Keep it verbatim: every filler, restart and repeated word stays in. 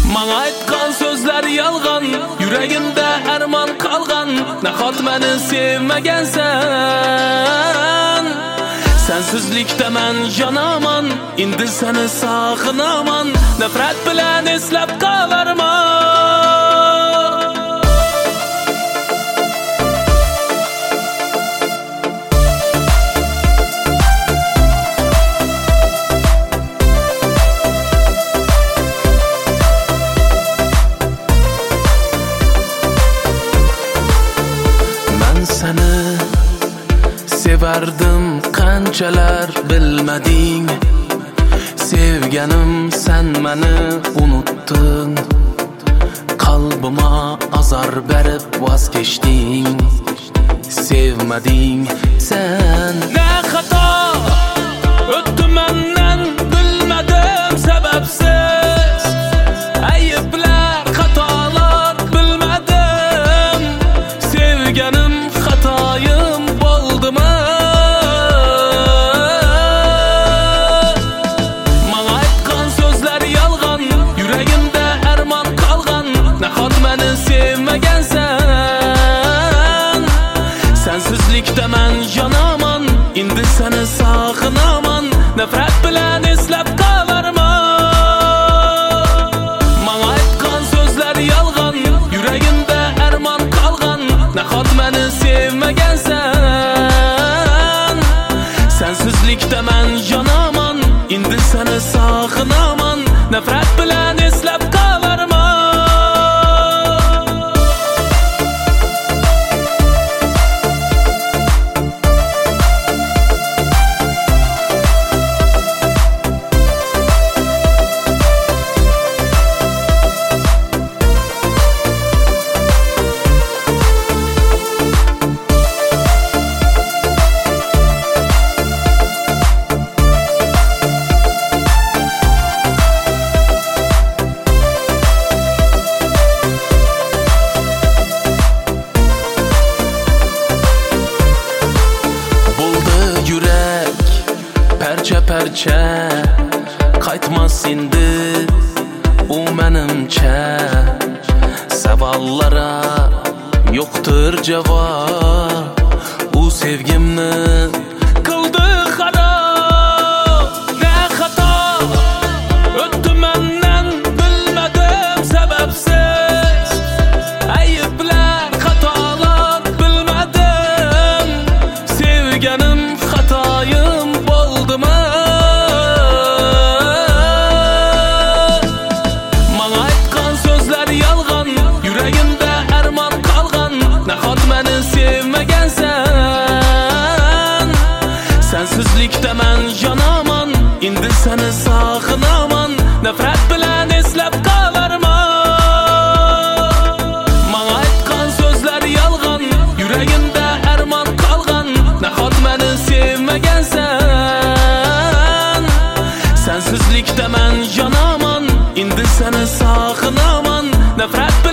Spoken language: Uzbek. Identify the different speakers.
Speaker 1: Manga aytgan so'zlar yolg'on, yuragimda armon qolgan. Nahot meni sevmagansan? Sensizlikda men jonaman, endi seni sog'inaman. Nafrat bilan eslab qolarman. Seni sevardim qanchalar bilmading. Sevganim sen meni unutding. Qalbima azor berib voz kechding. Sevmading sen. Ne xato o'tdi mendan bilmadim sababsiz. Ayblar xatolar bilmadim. Sevganim xatoyim bo'ldimi? Manga aytgan so'zlar yolg'on, yuragimda armon qolgan. Nahot meni sevmagansan? Sensizlikda men jonaman, endi seni sog'inaman. Nafrat bilan eslab qolarman. Manga aytgan so'zlar yolg'on, yuragimda armon qolgan. Nahot meni sevmagansan? Sensizlikda men jonaman, endi seni sog'inaman. Nafrat bilan eslab qolarman. Parça parça qaytmas endi u menimcha. Savollara yo'qdir javob. U sevgimni qildi xarob. Ne xato o'tdi mendan bilmadim sababsiz. Ayblar xatolar bilmadim. Sevganim xatoyim bo'ldimi? Manga aytgan so'zlar yolg'on, yuragimda armon qolgan. Nahot meni sevmagansan? Sensizlikda men jonaman, endi seni sog'inaman. Nafrat bilan eslab qolarman. Manga aytgan so'zlar yolg'on, yuragimda armon qolgan. Nahot meni sevmagansan? Sensizlikda men jonaman, endi seni sog'inaman. Nafrat